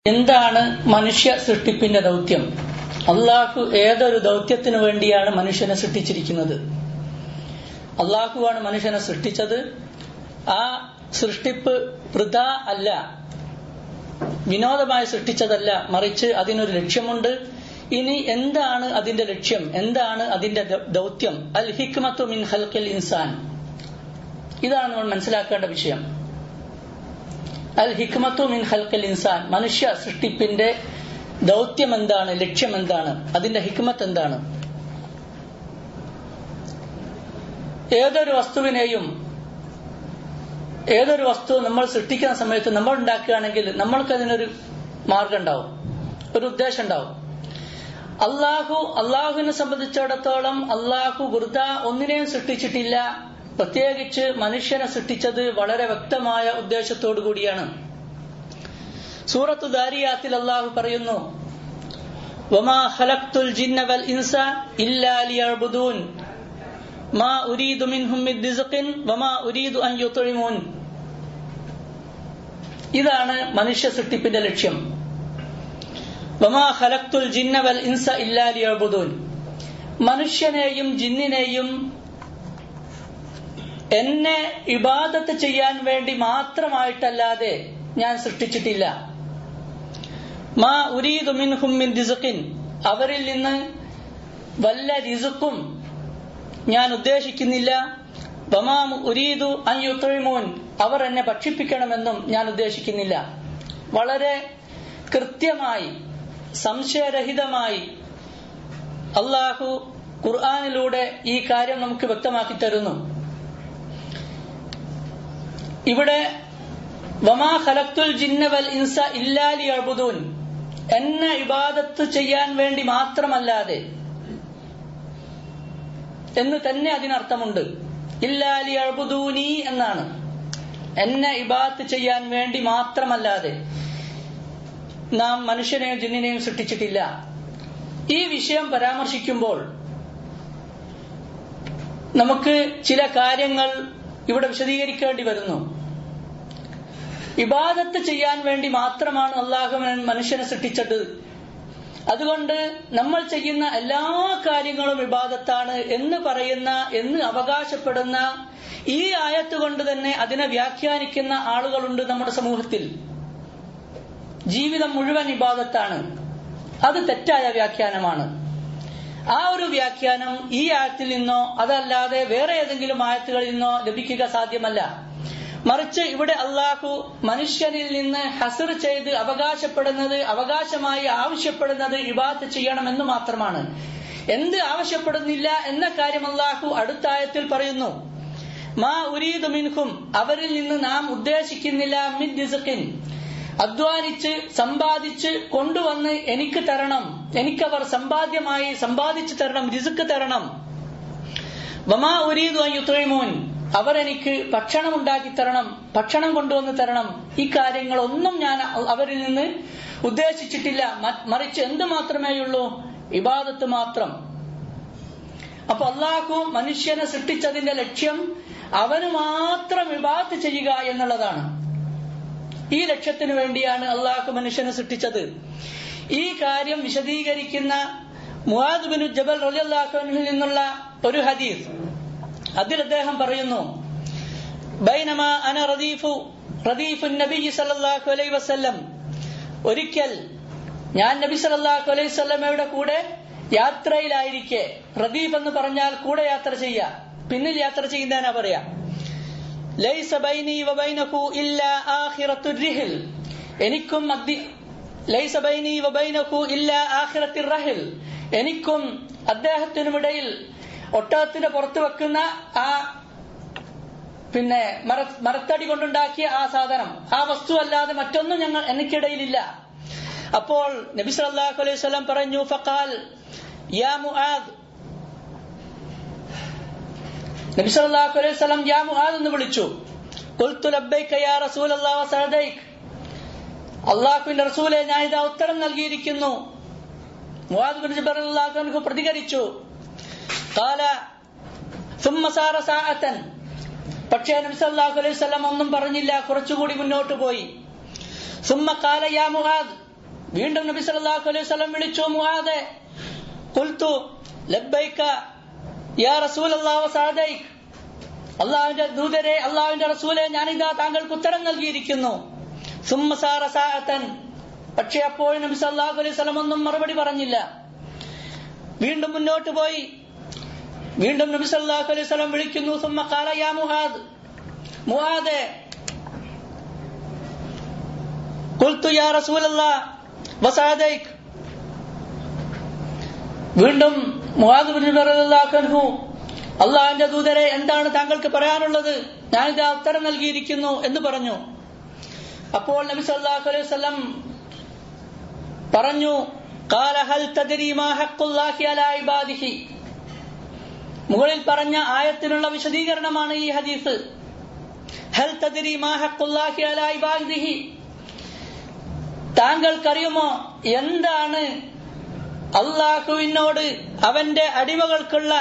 എന്താണ് മനുഷ്യ സൃഷ്ടിപ്പിന്റെ ദൗത്യം? അള്ളാഹു ഏതൊരു ദൗത്യത്തിനു വേണ്ടിയാണ് മനുഷ്യനെ സൃഷ്ടിച്ചിരിക്കുന്നത്? അള്ളാഹുവാണ് മനുഷ്യനെ സൃഷ്ടിച്ചത്. ആ സൃഷ്ടിപ്പ് വൃഥാ അല്ല, വിനോദമായി സൃഷ്ടിച്ചതല്ല, മറിച്ച് അതിനൊരു ലക്ഷ്യമുണ്ട്. ഇനി എന്താണ് അതിന്റെ ലക്ഷ്യം? എന്താണ് അതിന്റെ ദൗത്യം? അൽ ഹിക്മത്തു മിൻ ഖൽഖിൽ ഇൻസാൻ. ഇതാണ് നമ്മൾ മനസ്സിലാക്കേണ്ട വിഷയം. അൽ ഹിക്മത്തു മിൻ ഖൽഖിൽ ഇൻസാൻ, മനുഷ്യ സൃഷ്ടിപ്പിന്റെ ദൗത്യം എന്താണ്, ലക്ഷ്യം എന്താണ്, അതിന്റെ ഹിക്മത്ത് എന്താണ്? ഏതൊരു വസ്തു നമ്മൾ സൃഷ്ടിക്കുന്ന സമയത്ത് നമ്മൾ ഉണ്ടാക്കുകയാണെങ്കിൽ നമ്മൾക്കതിനൊരു മാർഗം ഉണ്ടാവും, ഒരു ഉദ്ദേശം ഉണ്ടാവും. അള്ളാഹുവിനെ സംബന്ധിച്ചിടത്തോളം അള്ളാഹു വെറുതെ ഒന്നിനെയും സൃഷ്ടിച്ചിട്ടില്ല. പ്രത്യേകിച്ച് മനുഷ്യനെ സൃഷ്ടിച്ചത് വളരെ വ്യക്തമായ ഉദ്ദേശത്തോടു കൂടിയാണ്. സൂറത്തു ദാരിയാത്തിൽ അള്ളാഹു പറയുന്നു, വമാ ഖലഖ്തുൽ ജിന്ന വൽ ഇൻസ ഇല്ലാ ലിയഅ്ബുദൂൻ മാ ഉരീദു മിൻഹും മിൻ റിസ്ഖിൻ വമാ ഉരീദു അൻ യുത്ഇമൂൻ. ഇതാണ് മനുഷ്യ സൃഷ്ടിപ്പിന്റെ ലക്ഷ്യം. വമാ ഖലഖ്തുൽ ജിന്ന വൽ ഇൻസ ഇല്ലാ ലിയഅ്ബുദൂൻ, മനുഷ്യനെയും ജിന്നിനെയും എന്നെ ഇബാദത്ത് ചെയ്യാൻ വേണ്ടി മാത്രമായിട്ടല്ലാതെ ഞാൻ സൃഷ്ടിച്ചിട്ടില്ല. മാ ഉരീദു മിൻഹും മിൻ റിസ്ഖിൻ, അവരിൽ നിന്ന് വല്ല റിസ്ഖും ഞാൻ ഉദ്ദേശിക്കുന്നില്ല. വമാ ഉരീദു അൻ യുത്ഇമൂൻ, അവർ എന്നെ ഭക്ഷിപ്പിക്കണമെന്നും ഞാൻ ഉദ്ദേശിക്കുന്നില്ല. വളരെ കൃത്യമായി സംശയരഹിതമായി അള്ളാഹു ഖുർആനിലൂടെ ഈ കാര്യം നമുക്ക് വ്യക്തമാക്കി തരുന്നു. ഇവിടെ വമാ ഖലഖ്തുൽ ജിന്ന വൽ ഇൻസ ഇല്ലാ ലിയഅ്ബുദൂൻ, എന്നെ ഇബാദത്ത് ചെയ്യാൻ വേണ്ടി മാത്രമല്ലാതെ എന്ന് തന്നെ അതിനർത്ഥമുണ്ട്. ഇല്ലാ ലിയഅ്ബുദൂനി എന്നാണ്, എന്നെ ഇബാദത്ത് ചെയ്യാൻ വേണ്ടി മാത്രമല്ലാതെ നാം മനുഷ്യനെയും ജിന്നിനെയും സൃഷ്ടിച്ചിട്ടില്ല. ഈ വിഷയം പരാമർശിക്കുമ്പോൾ നമുക്ക് ചില കാര്യങ്ങൾ ഇവിടെ വിശദീകരിക്കേണ്ടി വരുന്നു. ഇബാദത്ത് ചെയ്യാൻ വേണ്ടി മാത്രമാണ് അള്ളാഹു മനുഷ്യനെ സൃഷ്ടിച്ചത്. അതുകൊണ്ട് നമ്മൾ ചെയ്യുന്ന എല്ലാ കാര്യങ്ങളും ഇബാദത്താണ് എന്ന് അവകാശപ്പെടുന്ന ഈ ആയത്ത് കൊണ്ട് തന്നെ അതിനെ വ്യാഖ്യാനിക്കുന്ന ആളുകളുണ്ട് നമ്മുടെ സമൂഹത്തിൽ. ജീവിതം മുഴുവൻ ഇബാദത്താണ്. അത് തെറ്റായ വ്യാഖ്യാനമാണ്. ആ ഒരു വ്യാഖ്യാനം ഈ ആയത്തിൽ നിന്നോ അതല്ലാതെ വേറെ ഏതെങ്കിലും ആയത്തുകളിൽ നിന്നോ ലഭിക്കുക സാധ്യമല്ല. മറിച്ച് ഇവിടെ അള്ളാഹു മനുഷ്യനിൽ നിന്ന് ഹസ്ർ ചെയ്ത് അവകാശമായി ആവശ്യപ്പെടുന്നത് ഇബാദത്ത് ചെയ്യണമെന്ന് മാത്രമാണ്. എന്ത് ആവശ്യപ്പെടുന്നില്ല എന്ന കാര്യം അള്ളാഹു അടുത്ത ആയത്തിൽ പറയുന്നു. മാ ഉരീദു മിൻഹും, അവരിൽ നിന്ന് നാം ഉദ്ദേശിക്കുന്നില്ല മിൻ റിസ്ഖിൻ, അധ്വാനിച്ച് സമ്പാദിച്ച് കൊണ്ടുവന്ന് എനിക്ക് തരണം, എനിക്കവർ സമ്പാദ്യമായി സമ്പാദിച്ചു തരണം, റിസ്ക് തരണം. വമാ ഉരീദു അൻ യുത്ഇമൂൻ, അവർ എനിക്ക് ഭക്ഷണം ഉണ്ടാക്കി തരണം, ഭക്ഷണം കൊണ്ടുവന്ന് തരണം. ഈ കാര്യങ്ങളൊന്നും ഞാൻ അവരിൽ നിന്ന് ഉദ്ദേശിച്ചിട്ടില്ല. മറിച്ച് എന്ത് മാത്രമേയുള്ളൂ? ഇബാദത്ത് മാത്രം. അപ്പൊ അള്ളാഹു മനുഷ്യനെ സൃഷ്ടിച്ചതിന്റെ ലക്ഷ്യം അവന് മാത്രം ഇബാദത്ത് ചെയ്യുക എന്നുള്ളതാണ്. ഈ ലക്ഷ്യത്തിനു വേണ്ടിയാണ് അള്ളാഹു മനുഷ്യനെ സൃഷ്ടിച്ചത്. ഈ കാര്യം വിശദീകരിക്കുന്ന മുആദ് ബിൻ ജബൽ റളിയല്ലാഹു അൻഹുവിൽ നിന്നുള്ള ഒരു ഹദീസ്, അതിൽ അദ്ദേഹം പറയുന്നു, ബൈനമാ അന റദീഫുൻ നബി സല്ലല്ലാഹു അലൈഹി വസല്ലം, ഒരിക്കൽ ഞാൻ നബി സല്ലല്ലാഹു അലൈഹി വസല്ലമയുടെ കൂടെ യാത്രയിലായിരിക്കെ, റദീഫ് എന്ന് പറഞ്ഞാൽ കൂടെ യാത്ര ചെയ്യുക, പിന്നിൽ യാത്ര ചെയ്യുന്നതിനാ പറയാ. ലൈസ ബൈനി വബൈനഹു ഇല്ലാ ആഖിറത്തുർ റിഹ്ൽ, എനിക്കും ലൈസ ബൈനി വബൈനഹു ഇല്ലാ ആഖിറത്തുർ റഹ്ൽ, എനിക്കും അദ്ദേഹത്തിനുമിടയിൽ ഒട്ടകത്തിന്റെ പുറത്ത് വെക്കുന്ന ആ മരത്തടി കൊണ്ടുണ്ടാക്കിയ ആ സാധനം, ആ വസ്തു അല്ലാതെ മറ്റൊന്നും എനിക്കിടയിലില്ല. അപ്പോൾ നബി സല്ലല്ലാഹു അലൈഹി വസല്ലം പറഞ്ഞു, ഫഖാൽ യാ മുആദ്, നബി സല്ലല്ലാഹു അലൈഹി വസല്ലം യാ മുആദ് എന്ന് വിളിച്ചു. ഖുൽതു ലബ്ബൈക യാ റസൂലല്ലാഹി വസഅദൈക, അല്ലാഹുവിന്റെ റസൂലേ, ഞാൻ ഇതാ ഉത്തരം നൽകിയിരിക്കുന്നു. മുആദ് ബിൻ ജബൽ റളിയല്ലാഹു അൻഹു പ്രതികരിച്ചു, ഖാല സുമ്മ സാറ സഅതൻ, പക്ഷേ നബി സല്ലല്ലാഹു അലൈഹി വസല്ലം ഒന്നും പറഞ്ഞില്ല, കുറച്ചുകൂടി മുന്നോട്ട് പോയി. സുമ്മ ഖാല യാ മുആദ്, വീണ്ടും നബി സല്ലല്ലാഹു അലൈഹി വസല്ലം വിളിച്ചു, മുആദേ ഖുൽതു ലബ്ബൈക യാ റസൂലല്ലാഹി വസഅദൈക, അല്ലാഹുവിന്റെ ദൂതരെ, അല്ലാഹുവിന്റെ റസൂലെ, ഞാനിതാ താങ്കൾക്ക് ഉത്തരം നൽകിയിരിക്കുന്നു. സുമ്മ സാറ സാഅതൻ, പക്ഷേ അപ്പോൾ നബി സല്ലല്ലാഹു അലൈഹി വസല്ലം ഒന്നും മറുപടി പറഞ്ഞില്ല. വീണ്ടും മുന്നോട്ട് പോയി. വീണ്ടും നബി സല്ലല്ലാഹു അലൈഹി വസല്ലം വിളിക്കുന്നു. സുമ്മ ഖാല യാ മുആദ്, മുആദേ ഖുൽതു യാ റസൂലല്ലാഹ് വസഅദൈക. വീണ്ടും മുആദ് ബിൻ ജബൽ റളിയല്ലാഹു അൻഹു, അല്ലാഹുവിന്റെ ദൂതരെ, എന്താണ് താങ്കൾക്ക് പറയാനുള്ളത്? ഞാനിതാ ഉത്തരം നൽകിയിരിക്കുന്നു എന്ന് പറഞ്ഞു. അപ്പോൾ നബി സല്ലല്ലാഹു അലൈഹി വസല്ലം പറഞ്ഞു, ഖാല ഹൽ തദ്രി മാ ഹഖ്ഖുല്ലാഹി അലാ ഇബാദിഹി. മുകളിൽ പറഞ്ഞ ആയത്തിനുള്ള വിശദീകരണമാണ് ഈ ഹദീസ്. ഹൽ തദ്രി മാ ഹഖ്ഖുല്ലാഹി അലാ ഇബാദിഹി, താങ്കൾക്കറിയുമോ എന്താണ് അല്ലാഹുവിനോട് അവന്റെ അടിമകൾക്കുള്ള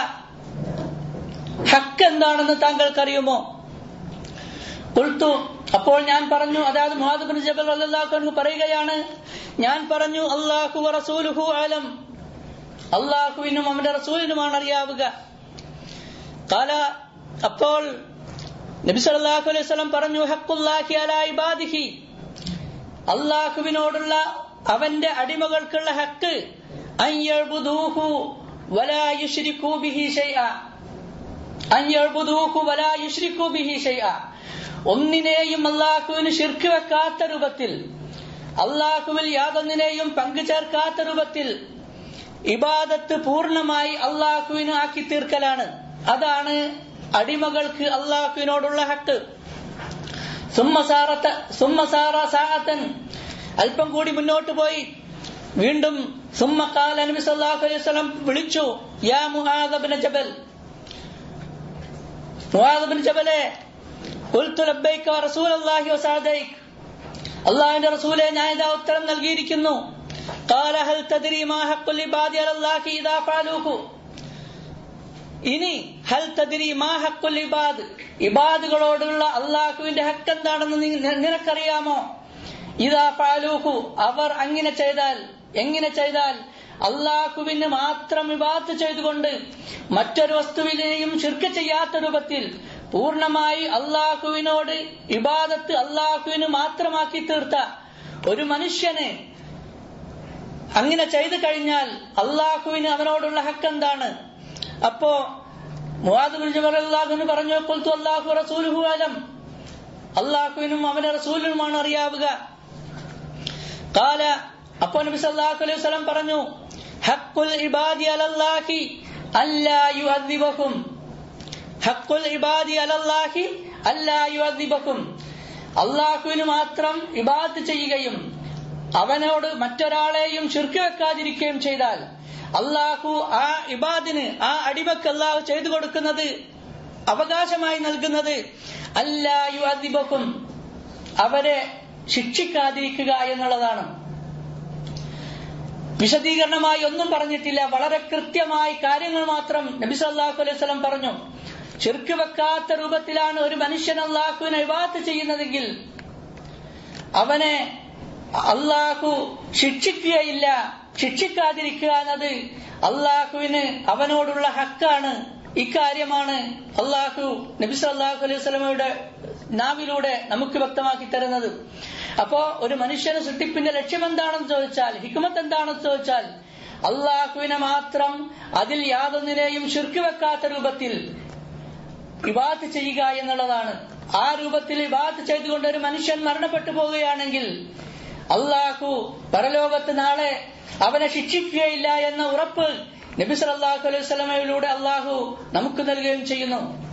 ഹക്ക് എന്താണെന്ന് താങ്കൾക്കറിയുമോ? ഖുൽതു, അപ്പോൾ ഞാൻ പറഞ്ഞു, അതായത് മുആദ് ബിൻ ജബൽ റളിയല്ലാഹു അൻഹു പറയുകയാണ്, ഞാൻ പറഞ്ഞു, അല്ലാഹു വ റസൂലുഹു അലം, അല്ലാഹുവിനും അവന്റെ റസൂലിനുമാണ് അറിയാവുക. ഖാല, അപ്പോൾ നബി സല്ലല്ലാഹു അലൈഹി വസല്ലം പറഞ്ഞു, ഹഖ്ഖുല്ലാഹി അലാ ഇബാദിഹി, അല്ലാഹുവിനോടുള്ള അവന്റെ അടിമകൾക്കുള്ള ഹക്ക് അൻ യഅ്ബുദൂഹു വലാ യുശ്രികൂ ബിഹി ഷൈഅ, അൻ യഅ്ബുദൂഹു വലാ യുശ്രികൂ ബിഹി ഷൈഅ, ഒന്നിനെയും അല്ലാഹുവിന് ശിർക്ക് വെക്കാത്ത രൂപത്തിൽ, അല്ലാഹുവിൽ യാതൊന്നിനെയും പങ്കു ചേർക്കാത്ത രൂപത്തിൽ ഇബാദത്ത് പൂർണ്ണമായി അല്ലാഹുവിന് ആക്കി തീർക്കലാണ്. അതാണ് അടിമകൾക്ക് അല്ലാഹുവിനോടുള്ള ഹക്ക്. സുമ്മ സാറ സാഅതൻ, അല്പം കൂടി മുന്നോട്ട് പോയി. വീണ്ടും സുമ്മ ഖാല, നബി സല്ലല്ലാഹു അലൈഹി വസല്ലം വിളിച്ചു, യാ മുആദ് ഇബ്നു ജബൽ, മുആദ് ഇബ്നു ജബലേ, ഖുൽതു ലബ്ബൈക റസൂലല്ലാഹി വസഅദൈക, അല്ലാഹുവിന്റെ റസൂലേ, ഞാൻ ഇതാ ഉത്തരം നൽകിയിരിക്കുന്നു. ഖാല ഹൽ തദ്രി മാ ഹഖ്ഖുൽ ഇബാദി അലല്ലാഹി ഇദാ ഫഅലൂഹു, ഇനി ഹൽ തദ്രി മാ ഹഖ്ഖുൽ ഇബാദ്, ഇബാദുകളോടുള്ള അല്ലാഹുവിന്റെ ഹക്ക് എന്താണെന്ന് നിനക്കറിയാമോ? ഇദാ ഫഅലൂഹു, അവർ അങ്ങനെ ചെയ്താൽ, എങ്ങനെ ചെയ്താൽ? അല്ലാഹുവിന് മാത്രം ഇബാദത്ത് ചെയ്തുകൊണ്ട് മറ്റൊരു വസ്തുവിനെയും ശിർക്ക് ചെയ്യാത്ത രൂപത്തിൽ പൂർണ്ണമായി അല്ലാഹുവിനോട് ഇബാദത്ത് അല്ലാഹുവിന് മാത്രമാക്കി തീർത്ത ഒരു മനുഷ്യന് അങ്ങനെ ചെയ്തു കഴിഞ്ഞാൽ അല്ലാഹുവിന് അവനോടുള്ള ഹക്ക് എന്താണ്? അപ്പോ മുആദ് ബിൻ ജബൽ റളിയല്ലാഹു അൻഹു പറഞ്ഞു, ഖുൽതു അല്ലാഹു റസൂലുഹു അലം, അല്ലാഹുവിനും അവന്റെ റസൂലിനുമാണ് അറിയാവുക. ഖാല, അപ്പോൾ നബി സല്ലല്ലാഹു അലൈഹി വസല്ലം പറഞ്ഞു, ഹഖ്ഖുൽ ഇബാദി അലല്ലാഹി അല്ലാ യുഅദ്ദിബഹും, ഹഖ്ഖുൽ ഇബാദി അലല്ലാഹി അല്ലാ യുഅദ്ദിബഹും, അല്ലാഹുവിന് മാത്രം ഇബാദത്ത് ചെയ്യുകയും അവനോട് മറ്റൊരാളെയും ശിർക്ക് വെക്കാതിരിക്കുകയും ചെയ്താൽ അല്ലാഹു ആ ഇബാദിന്, ആ അടിമക്ക് അല്ലാഹു ചെയ്തു കൊടുക്കുന്നത്, അവകാശമായി നൽകുന്നത് അല്ലാ യുഅദ്ദിബഹും, അവരെ ശിക്ഷിക്കാതിരിക്കുക എന്നുള്ളതാണ്. വിശദീകരണമായി ഒന്നും പറഞ്ഞിട്ടില്ല, വളരെ കൃത്യമായി കാര്യങ്ങൾ മാത്രം നബി സല്ലല്ലാഹു അലൈഹി വസല്ലം പറഞ്ഞു. ശിർക്ക് വെക്കാത്ത രൂപത്തിലാണ് ഒരു മനുഷ്യൻ അല്ലാഹുവിനെ ഇബാദത്ത് ചെയ്യുന്നതെങ്കിൽ അവനെ അല്ലാഹു ശിക്ഷിക്കുകയില്ല. ശിക്ഷിക്കാതിരിക്കുക എന്നത് അല്ലാഹുവിന് അവനോടുള്ള ഹക്കാണ്. ഇക്കാര്യമാണ് അല്ലാഹു നബി സല്ലല്ലാഹു അലൈഹി വസല്ലമയുടെ നാവിലൂടെ നമുക്ക് വ്യക്തമാക്കി തരുന്നത്. അപ്പോ ഒരു മനുഷ്യന് സൃഷ്ടിപ്പിന്റെ ലക്ഷ്യം എന്താണെന്ന് ചോദിച്ചാൽ, ഹിക്മത്ത് എന്താണെന്ന് ചോദിച്ചാൽ, അല്ലാഹുവിനെ മാത്രം അതിൽ യാതൊന്നിനെയും ശിർക്ക് വെക്കാത്ത രൂപത്തിൽ ഇബാദത്ത് ചെയ്യുക എന്നുള്ളതാണ്. ആ രൂപത്തിൽ ഇബാദത്ത് ചെയ്തുകൊണ്ട് ഒരു മനുഷ്യൻ മരണപ്പെട്ടു പോവുകയാണെങ്കിൽ അല്ലാഹു പരലോകത്ത് നാളെ അവനെ ശിക്ഷിക്കുകയില്ല എന്ന ഉറപ്പ് നബി സല്ലല്ലാഹു അലൈഹി വസല്ലമയിലൂടെ അല്ലാഹു നമുക്ക് നൽകുകയും ചെയ്യുന്നു.